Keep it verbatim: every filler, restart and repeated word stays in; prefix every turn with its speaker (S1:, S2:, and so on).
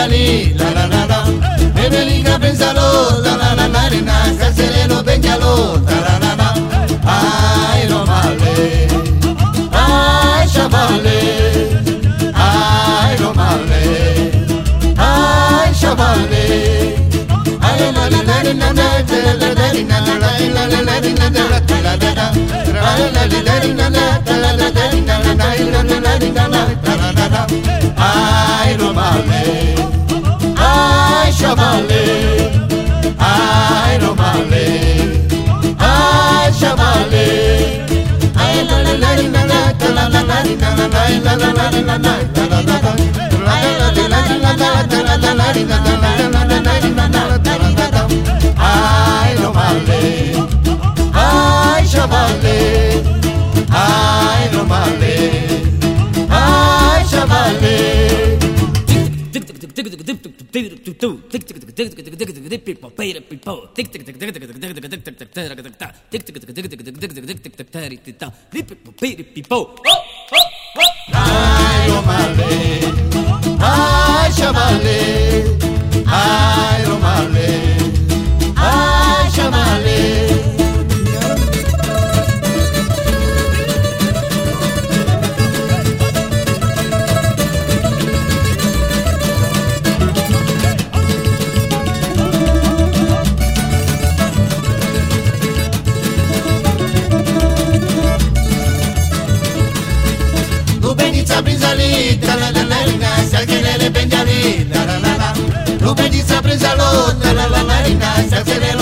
S1: benjali, la la la la. Bebeliga pensalo, la la la la la. Casereno benjalo, la la la la. Ay no male, ay chavale, ay no male, ay chavale. Ay la la la la la la la la la la la la la la la. Ay no male, ay chavale, ay no male, ay chavale. Ay la la la la la la la la la la la la la la la. Ay no male, ay chavale, ay no male, ay chavale. Ay no male, ay chavale, ay no male, ay chavale. Brinzali, la la la la la, salgerele benjali, la la la la. Lu benji sa brinzalo, la la la la la, salgerele